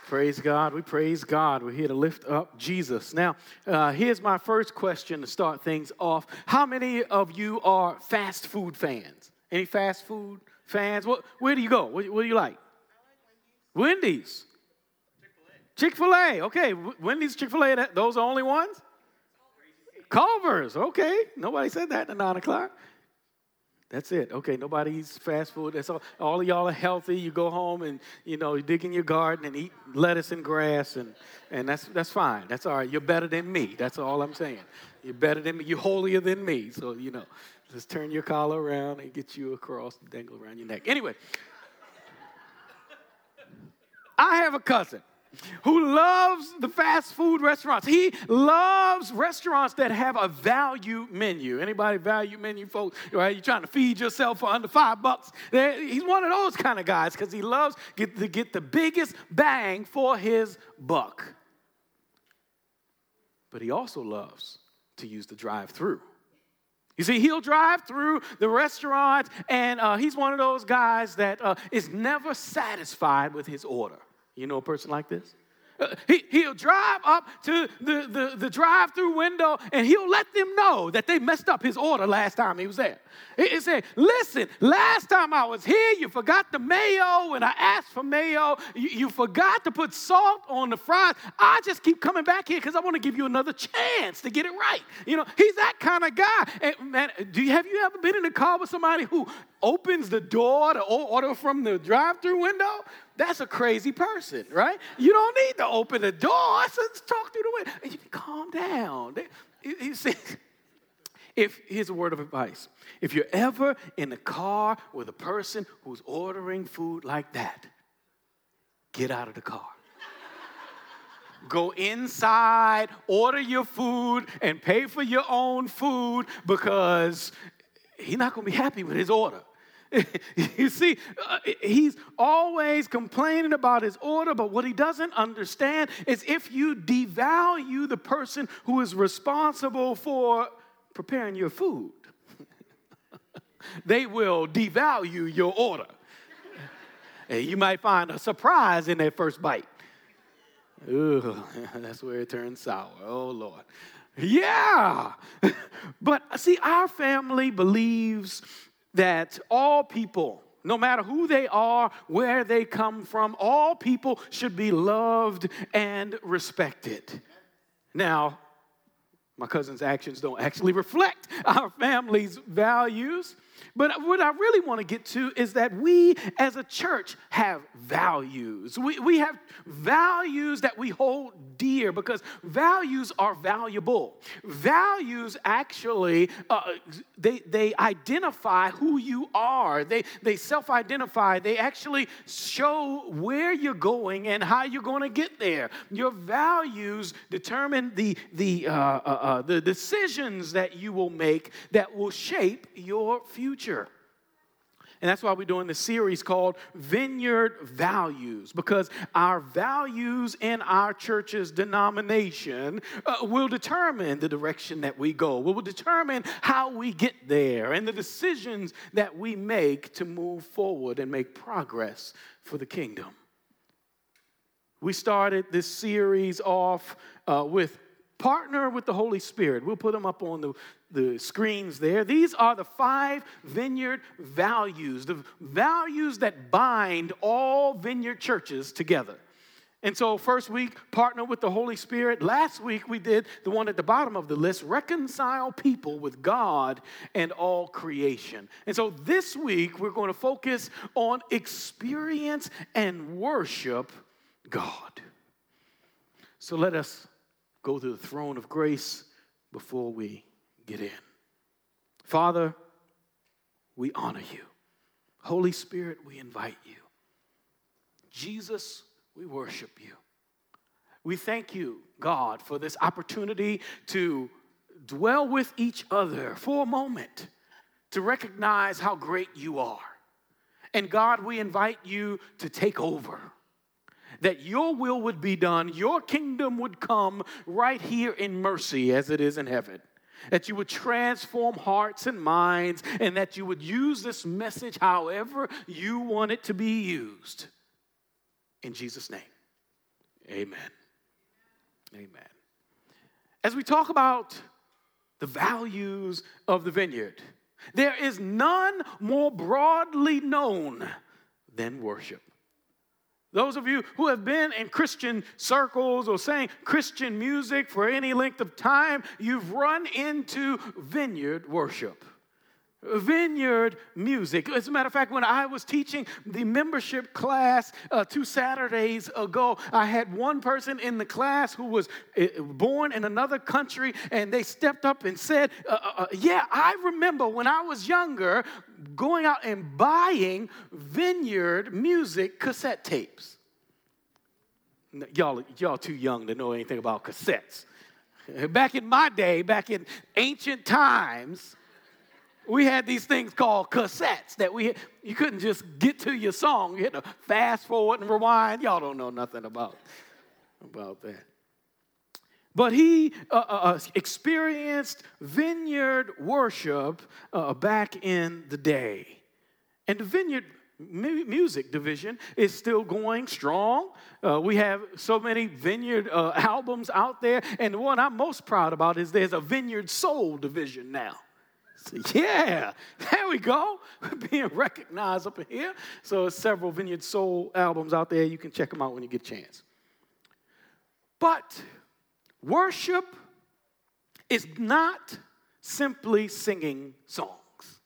Praise God. We praise God. We're here to lift up Jesus. Now, here's my first question to start things off. How many of you are fast food fans? Any fast food fans? Where do you go? What do you like? Wendy's. Chick-fil-A. Okay. Wendy's, Chick-fil-A, those are the only ones? Culver's. Okay. Nobody said that at 9 o'clock. That's it. Okay, nobody eats fast food. That's all of y'all are healthy. You go home and, you dig in your garden and eat lettuce and grass, and that's fine. That's all right. You're better than me. That's all I'm saying. You're better than me. You're holier than me. So, just turn your collar around and get you a cross to dangle around your neck. Anyway, I have a cousin who loves the fast food restaurants. He loves restaurants that have a value menu. Anybody value menu, folks? Right? You're trying to feed yourself for under $5. He's one of those kind of guys because he loves to get the biggest bang for his buck. But he also loves to use the drive-through. You see, he'll drive through the restaurant, and he's one of those guys that is never satisfied with his order. You know a person like this? He'll drive up to the drive-through window, and he'll let them know that they messed up his order last time he was there. He said, listen, last time I was here, you forgot the mayo. When I asked for mayo, you forgot to put salt on the fries. I just keep coming back here because I want to give you another chance to get it right. He's that kind of guy. And man, have you ever been in a car with somebody who opens the door to order from the drive-through window? That's a crazy person, right? You don't need to open the door. Just talk through the window. And you calm down. Here's a word of advice. If you're ever in a car with a person who's ordering food like that, get out of the car. Go inside, order your food, and pay for your own food because he's not going to be happy with his order. You see, he's always complaining about his order, but what he doesn't understand is if you devalue the person who is responsible for preparing your food, they will devalue your order. And you might find a surprise in that first bite. Ooh, that's where it turns sour. Oh, Lord. Yeah. But see, our family believes that all people, no matter who they are, where they come from, all people should be loved and respected. Now, my cousin's actions don't actually reflect our family's values. But what I really want to get to is that we as a church have values. We have values that we hold dear because values are valuable. Values actually, they identify who you are. They self-identify. They actually show where you're going and how you're going to get there. Your values determine the decisions that you will make that will shape your future. And that's why we're doing this series called Vineyard Values, because our values in our church's denomination will determine the direction that we go. Will determine how we get there and the decisions that we make to move forward and make progress for the kingdom. We started this series off with Partner with the Holy Spirit. We'll put them up on the screens there. These are the 5 Vineyard values, the values that bind all Vineyard churches together. And so first week, partner with the Holy Spirit. Last week, we did the one at the bottom of the list, reconcile people with God and all creation. And so this week, we're going to focus on experience and worship God. So let us go to the throne of grace before we get in. Father, we honor you. Holy Spirit, we invite you. Jesus, we worship you. We thank you, God, for this opportunity to dwell with each other for a moment, to recognize how great you are. And God, we invite you to take over, that your will would be done, your kingdom would come right here in Mercy as it is in heaven, that you would transform hearts and minds, and that you would use this message however you want it to be used. In Jesus' name, Amen. Amen. As we talk about the values of the vineyard, there is none more broadly known than worship. Those of you who have been in Christian circles or sang Christian music for any length of time, you've run into vineyard worship. Vineyard music. As a matter of fact, when I was teaching the membership class 2 Saturdays ago, I had one person in the class who was born in another country, and they stepped up and said, yeah, I remember when I was younger going out and buying vineyard music cassette tapes. Y'all too young to know anything about cassettes. Back in my day, back in ancient times, we had these things called cassettes that you couldn't just get to your song. You had to fast forward and rewind. Y'all don't know nothing about that. But he experienced vineyard worship back in the day. And the vineyard music division is still going strong. We have so many vineyard albums out there. And the one I'm most proud about is there's a vineyard soul division now. Yeah, there we go. We're being recognized up in here. So there's several Vineyard Soul albums out there. You can check them out when you get a chance. But worship is not simply singing songs.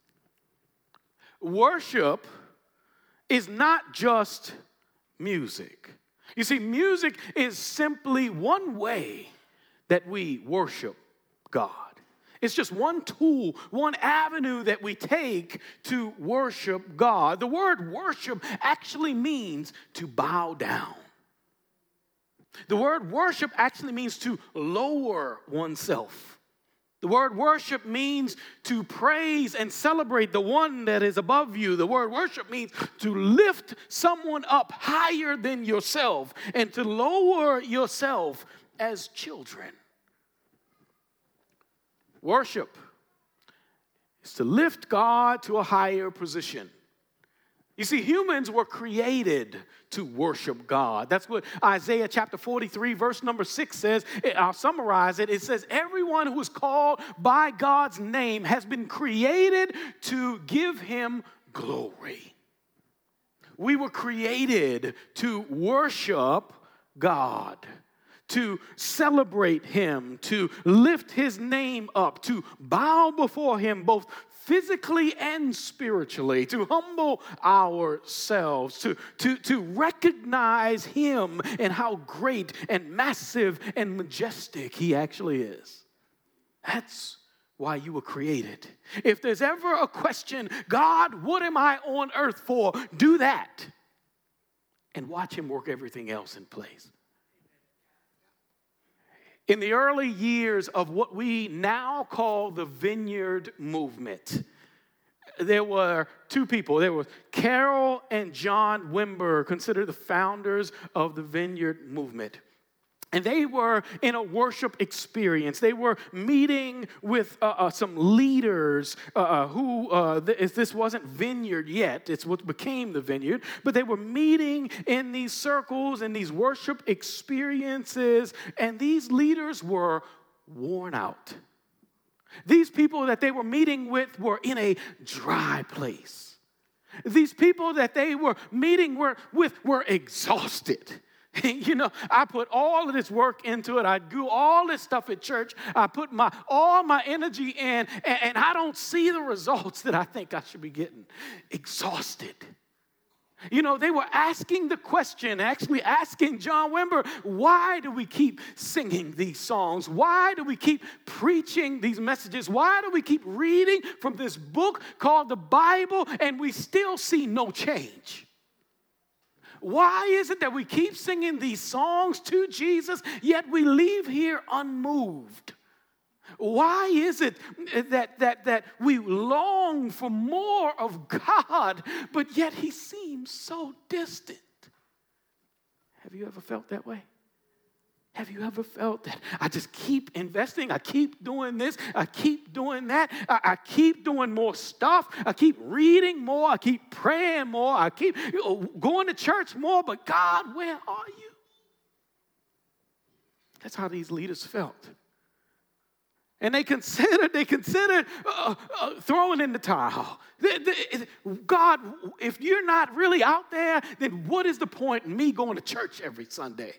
Worship is not just music. You see, music is simply one way that we worship God. It's just one tool, one avenue that we take to worship God. The word worship actually means to bow down. The word worship actually means to lower oneself. The word worship means to praise and celebrate the one that is above you. The word worship means to lift someone up higher than yourself and to lower yourself as children. Worship is to lift God to a higher position. You see, humans were created to worship God. That's what Isaiah chapter 43, verse number 6 says. I'll summarize it. It says, everyone who is called by God's name has been created to give him glory. We were created to worship God, to celebrate him, to lift his name up, to bow before him both physically and spiritually, to humble ourselves, to recognize him and how great and massive and majestic he actually is. That's why you were created. If there's ever a question, God, what am I on earth for? Do that and watch him work everything else in place. In the early years of what we now call the Vineyard movement, there were two people. There were Carol and John Wimber, considered the founders of the Vineyard movement. And they were in a worship experience. They were meeting with some leaders this wasn't Vineyard yet. It's what became the Vineyard. But they were meeting in these circles and these worship experiences. And these leaders were worn out. These people that they were meeting with were in a dry place. These people that they were meeting with were exhausted. You know, I put all of this work into it. I do all this stuff at church. I put all my energy in, and I don't see the results that I think I should be getting. Exhausted. You know, they were asking the question, actually asking John Wimber, why do we keep singing these songs? Why do we keep preaching these messages? Why do we keep reading from this book called the Bible, and we still see no change? Why is it that we keep singing these songs to Jesus, yet we leave here unmoved? Why is it that we long for more of God, but yet he seems so distant? Have you ever felt that way? Have you ever felt that I just keep investing, I keep doing this, I keep doing that, I keep doing more stuff, I keep reading more, I keep praying more, I keep going to church more, but God, where are you? That's how these leaders felt. And they considered throwing in the towel. God, if you're not really out there, then what is the point in me going to church every Sunday?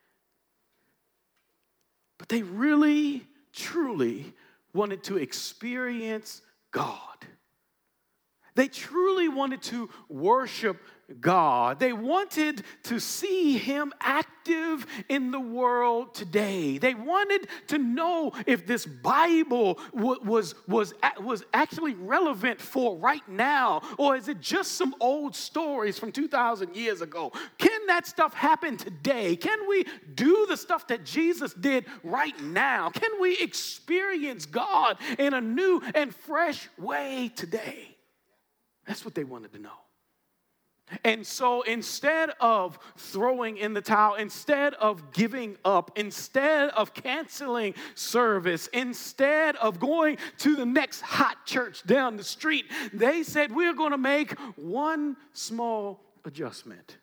But they really, truly wanted to experience God. They truly wanted to worship God. They wanted to see him active in the world today. They wanted to know if this Bible was actually relevant for right now, or is it just some old stories from 2,000 years ago? Can that stuff happen today? Can we do the stuff that Jesus did right now? Can we experience God in a new and fresh way today? That's what they wanted to know. And so instead of throwing in the towel, instead of giving up, instead of canceling service, instead of going to the next hot church down the street, they said, we're going to make one small adjustment.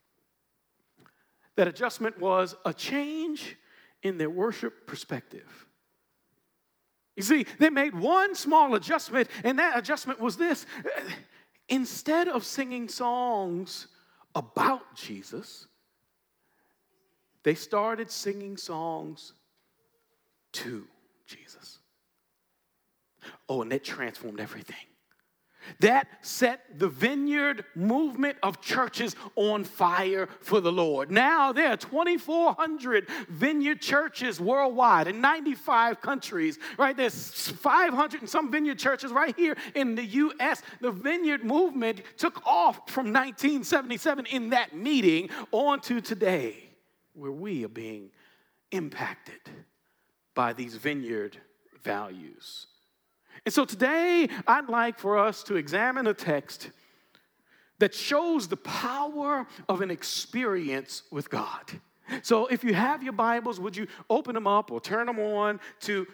That adjustment was a change in their worship perspective. You see, they made one small adjustment, and that adjustment was this. Instead of singing songs about Jesus, they started singing songs to Jesus. Oh, and that transformed everything. That set the Vineyard movement of churches on fire for the Lord. Now there are 2,400 Vineyard churches worldwide in 95 countries, right? There's 500 and some Vineyard churches right here in the U.S. The Vineyard movement took off from 1977 in that meeting on to today, where we are being impacted by these Vineyard values. And so today, I'd like for us to examine a text that shows the power of an experience with God. So if you have your Bibles, would you open them up or turn them on to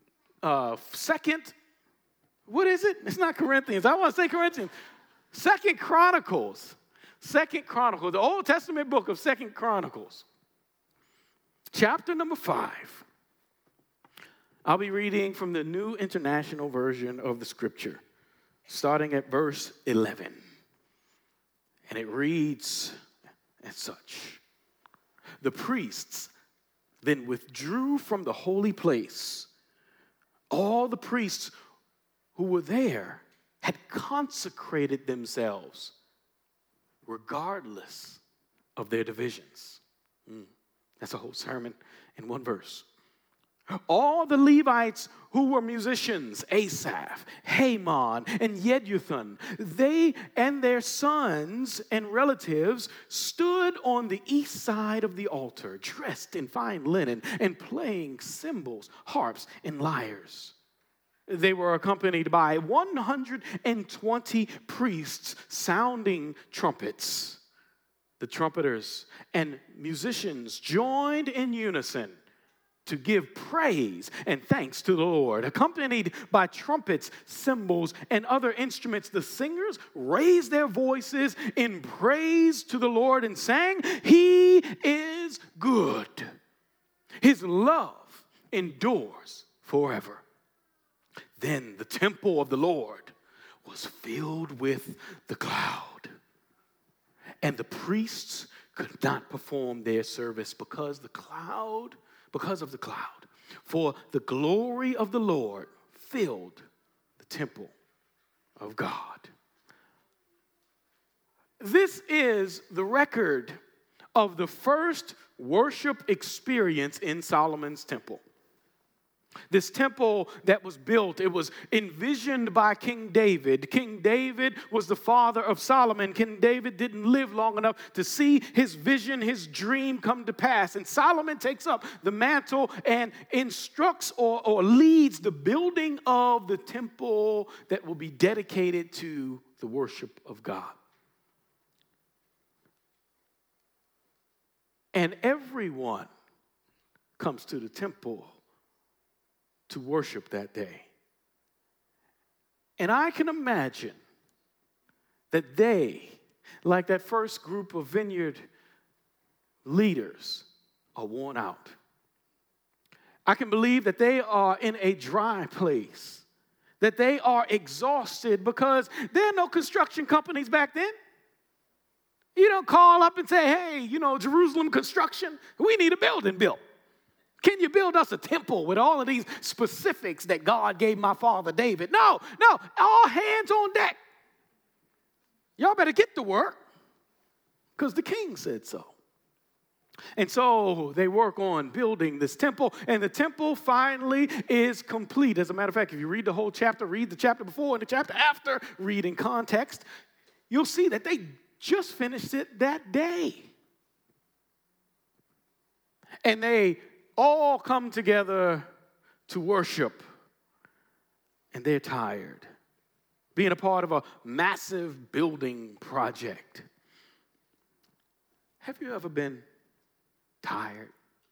what is it? It's not Corinthians. I want to say Corinthians. Second Chronicles, the Old Testament book of Second Chronicles, chapter number 5. I'll be reading from the New International Version of the Scripture, starting at verse 11. And it reads as such. The priests then withdrew from the holy place. All the priests who were there had consecrated themselves, regardless of their divisions. That's a whole sermon in one verse. All the Levites who were musicians, Asaph, Heman, and Jeduthun, they and their sons and relatives stood on the east side of the altar, dressed in fine linen and playing cymbals, harps, and lyres. They were accompanied by 120 priests sounding trumpets. The trumpeters and musicians joined in unison to give praise and thanks to the Lord. Accompanied by trumpets, cymbals, and other instruments, the singers raised their voices in praise to the Lord and sang, "He is good. His love endures forever." Then the temple of the Lord was filled with the cloud, and the priests could not perform their service because of the cloud. For the glory of the Lord filled the temple of God. This is the record of the first worship experience in Solomon's temple. This temple that was built, it was envisioned by King David. King David was the father of Solomon. King David didn't live long enough to see his vision, his dream come to pass. And Solomon takes up the mantle and instructs or leads the building of the temple that will be dedicated to the worship of God. And everyone comes to the temple to worship that day. And I can imagine that they, like that first group of Vineyard leaders, are worn out. I can believe that they are in a dry place, that they are exhausted because there are no construction companies back then. You don't call up and say, hey, Jerusalem construction, we need a building built. Can you build us a temple with all of these specifics that God gave my father David? No, all hands on deck. Y'all better get to work because the king said so. And so they work on building this temple, and the temple finally is complete. As a matter of fact, if you read the whole chapter, read the chapter before and the chapter after, read in context, you'll see that they just finished it that day. And they all come together to worship, and they're tired, being a part of a massive building project. Have you ever been tired?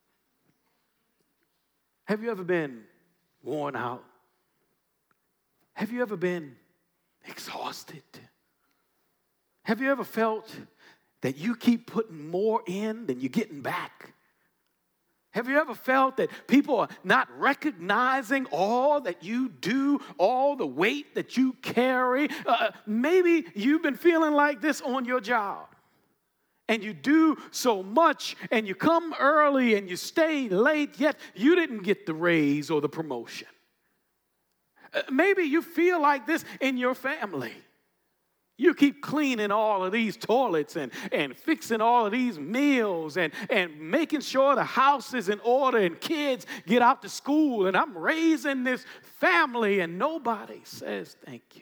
Have you ever been worn out? Have you ever been exhausted? Have you ever felt that you keep putting more in than you're getting back? Have you ever felt that people are not recognizing all that you do, all the weight that you carry? Maybe you've been feeling like this on your job. And you do so much, and you come early, and you stay late, yet you didn't get the raise or the promotion. Maybe you feel like this in your family. You keep cleaning all of these toilets and fixing all of these meals and making sure the house is in order and kids get out to school, and I'm raising this family, and nobody says thank you.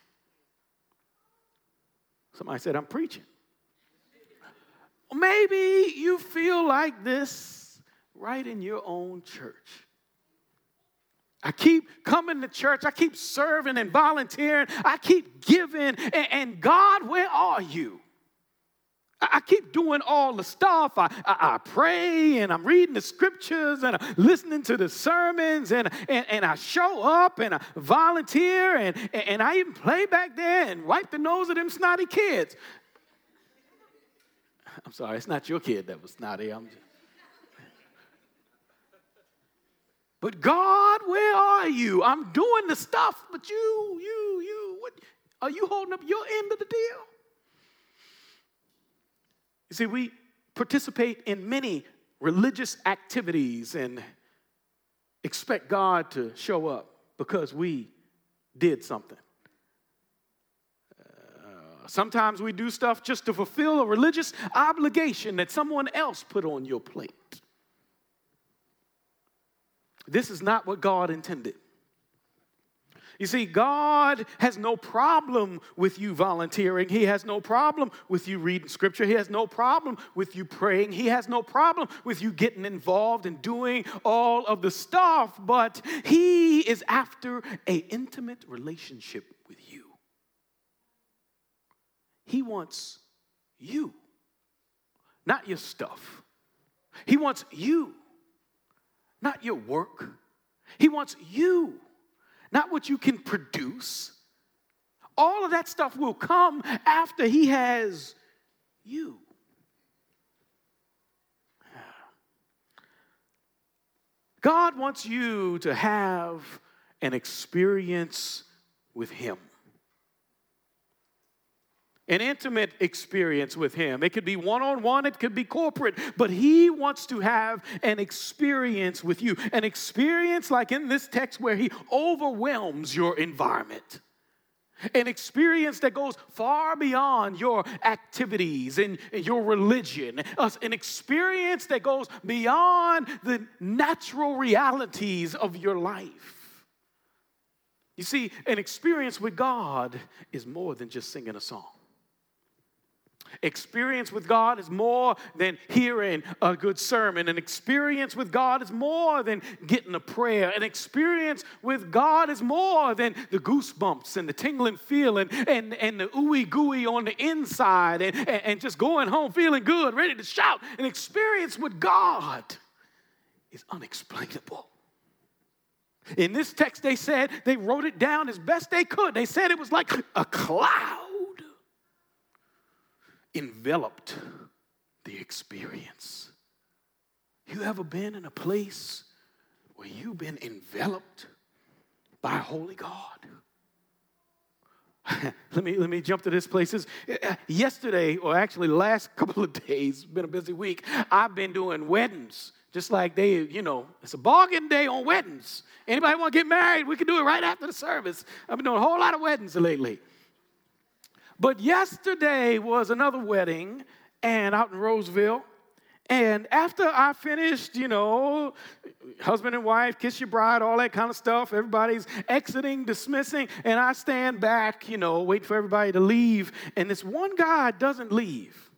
Somebody said, I'm preaching. Maybe you feel like this right in your own church. I keep coming to church. I keep serving and volunteering. I keep giving. And God, where are you? I keep doing all the stuff. I pray, and I'm reading the scriptures, and I'm listening to the sermons, and I show up, and I volunteer, and I even play back there and wipe the nose of them snotty kids. I'm sorry, it's not your kid that was snotty. But God, where are you? I'm doing the stuff, but you, what, are you holding up your end of the deal? You see, we participate in many religious activities and expect God to show up because we did something. Sometimes we do stuff just to fulfill a religious obligation that someone else put on your plate. This is not what God intended. You see, God has no problem with you volunteering. He has no problem with you reading scripture. He has no problem with you praying. He has no problem with you getting involved and doing all of the stuff, but He is after an intimate relationship with you. He wants you, not your stuff. He wants you, not your work. He wants you, not what you can produce. All of that stuff will come after He has you. God wants you to have an experience with Him. An intimate experience with Him. It could be one-on-one, it could be corporate, but He wants to have an experience with you. An experience like in this text where He overwhelms your environment. An experience that goes far beyond your activities and your religion. An experience that goes beyond the natural realities of your life. You see, an experience with God is more than just singing a song. Experience with God is more than hearing a good sermon. An experience with God is more than getting a prayer. An experience with God is more than the goosebumps and the tingling feeling and the ooey gooey on the inside and just going home feeling good, ready to shout. An experience with God is unexplainable. In this text, they said they wrote it down as best they could. They said it was like a cloud enveloped the experience. You ever been in a place where you've been enveloped by a holy God. Let me jump to this place. Yesterday, or actually the last couple of days, been a busy week, I've been doing weddings. Just like it's a bargain day on weddings. Anybody want to get married? We can do it right after the service. I've been doing a whole lot of weddings lately. But yesterday was another wedding, and out in Roseville. And after I finished, husband and wife, kiss your bride, all that kind of stuff, everybody's exiting, dismissing, and I stand back, wait for everybody to leave. And this one guy doesn't leave.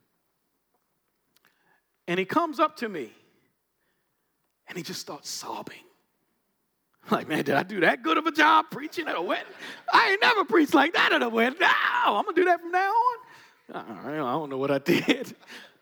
And he comes up to me, and he just starts sobbing. I'm like, man, did I do that good of a job preaching at a wedding? I ain't never preached like that at a wedding. No, I'm going to do that from now on. I don't know what I did.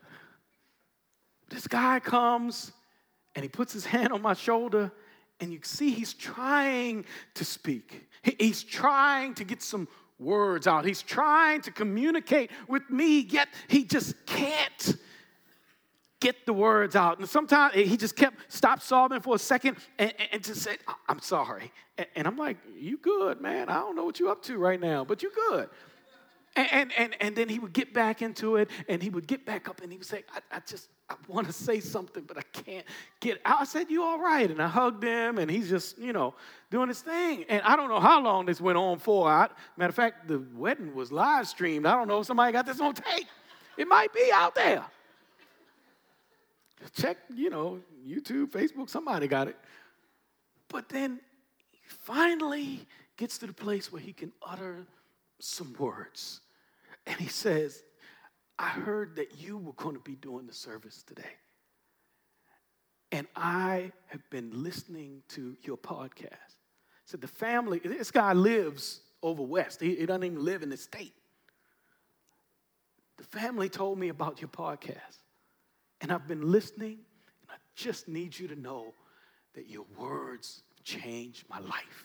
This guy comes, and he puts his hand on my shoulder, and you see he's trying to speak. He's trying to get some words out. He's trying to communicate with me, yet he just can't get the words out. And sometimes he just stopped sobbing for a second and just said, I'm sorry. And I'm like, you good, man. I don't know what you're up to right now, but you good. And then he would get back into it, and he would get back up, and he would say, I want to say something, but I can't get it out. I said, you all right? And I hugged him, and he's just, doing his thing. And I don't know how long this went on for. Matter of fact, the wedding was live streamed. I don't know if somebody got this on tape. It might be out there. Check, YouTube, Facebook, somebody got it. But then he finally gets to the place where he can utter some words. And he says, I heard that you were going to be doing the service today. And I have been listening to your podcast. Said the family, this guy lives over west. He doesn't even live in the state. The family told me about your podcast. And I've been listening, and I just need you to know that your words changed my life.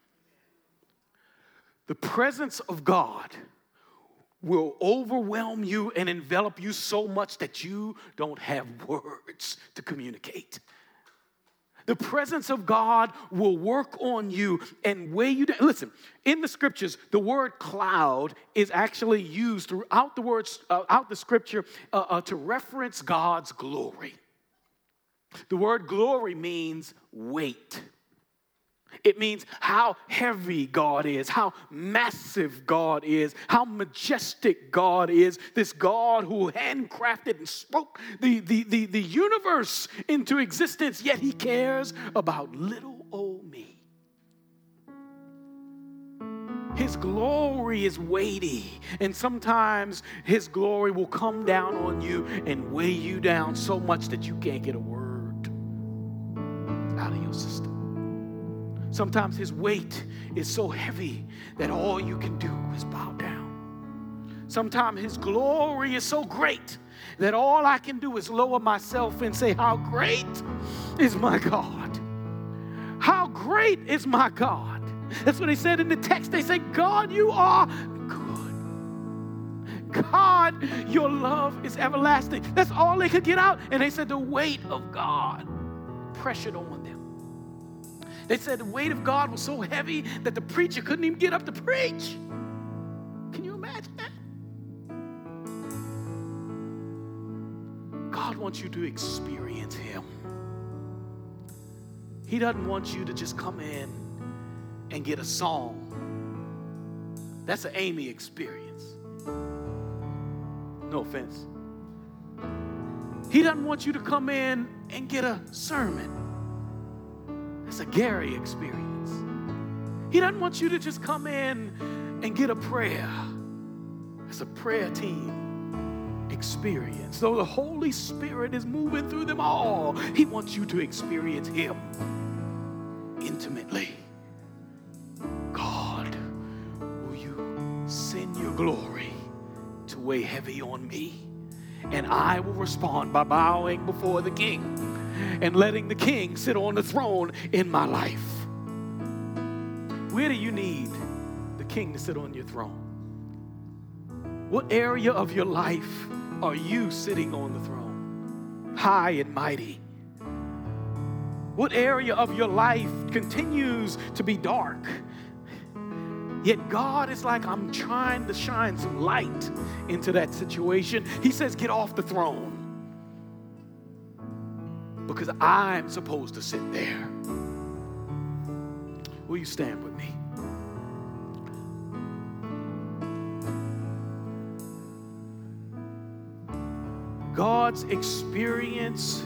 The presence of God will overwhelm you and envelop you so much that you don't have words to communicate. The presence of God will work on you and weigh you down. Listen, in the scriptures, the word cloud is actually used throughout the scripture to reference God's glory. The word glory means weight. It means how heavy God is, how massive God is, how majestic God is. This God who handcrafted and spoke the universe into existence, yet he cares about little old me. His glory is weighty, and sometimes his glory will come down on you and weigh you down so much that you can't get a word out of your system. Sometimes his weight is so heavy that all you can do is bow down. Sometimes his glory is so great that all I can do is lower myself and say, how great is my God? How great is my God? That's what they said in the text. They said, God, you are good. God, your love is everlasting. That's all they could get out. And they said the weight of God pressured on them. They said the weight of God was so heavy that the preacher couldn't even get up to preach. Can you imagine that? God wants you to experience him. He doesn't want you to just come in and get a song. That's an Amy experience. No offense. He doesn't want you to come in and get a sermon. That's a Gary experience. He doesn't want you to just come in and get a prayer. That's a prayer team experience. Though the Holy Spirit is moving through them all, he wants you to experience him intimately. God, will you send your glory to weigh heavy on me? And I will respond by bowing before the King and letting the King sit on the throne in my life. Where do you need the King to sit on your throne? What area of your life are you sitting on the throne? High and mighty. What area of your life continues to be dark? Yet God is like, I'm trying to shine some light into that situation. He says, get off the throne, because I'm supposed to sit there. Will you stand with me? God's experience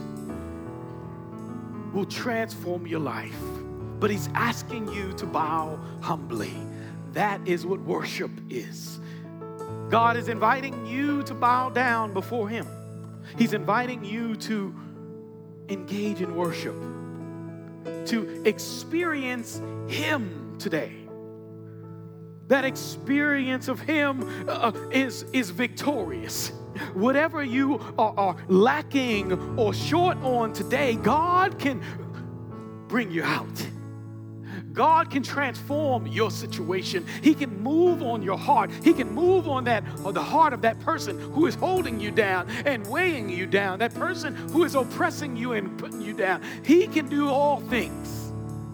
will transform your life, but He's asking you to bow humbly. That is what worship is. God is inviting you to bow down before Him. He's inviting you to engage in worship, to experience Him today. That experience of Him is victorious. Whatever you are lacking or short on today, God can bring you out. God can transform your situation. He can move on your heart. He can move on the heart of that person who is holding you down and weighing you down, that person who is oppressing you and putting you down. He can do all things.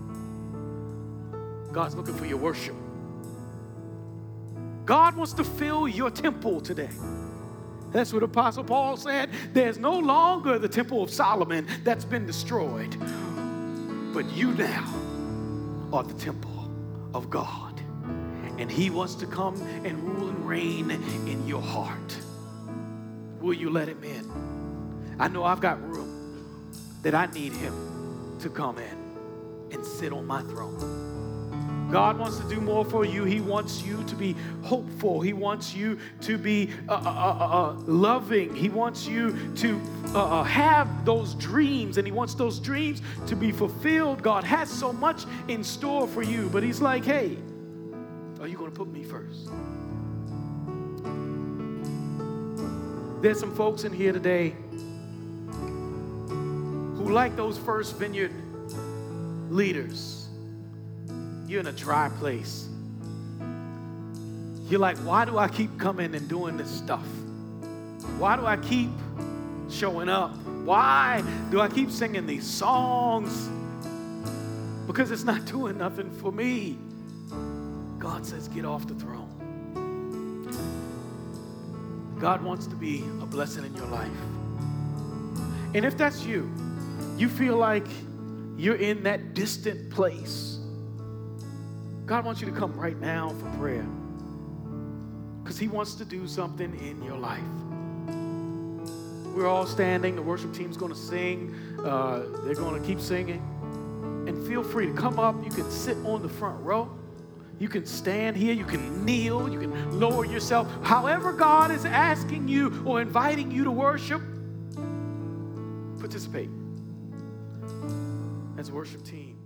God's looking for your worship. God wants to fill your temple today. That's what Apostle Paul said. There's no longer the temple of Solomon that's been destroyed, but you now are the temple of God. And He wants to come and rule and reign in your heart. Will you let Him in? I know I've got room that I need Him to come in and sit on my throne. God wants to do more for you. He wants you to be hopeful. He wants you to be loving. He wants you to have those dreams, and He wants those dreams to be fulfilled. God has so much in store for you, but He's like, hey, are you going to put me first? There's some folks in here today who, like those first vineyard leaders, you're in a dry place. You're like, why do I keep coming and doing this stuff? Why do I keep showing up? Why do I keep singing these songs? Because it's not doing nothing for me. God says, get off the throne. God wants to be a blessing in your life. And if that's you, you feel like you're in that distant place, God wants you to come right now for prayer, because He wants to do something in your life. We're all standing. The worship team's going to sing. They're going to keep singing. And feel free to come up. You can sit on the front row. You can stand here. You can kneel. You can lower yourself. However God is asking you or inviting you to worship, participate as a worship team.